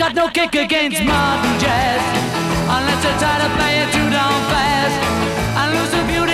got no kick against modern jazz, unless I try to play it too damn fast. I lose the beauty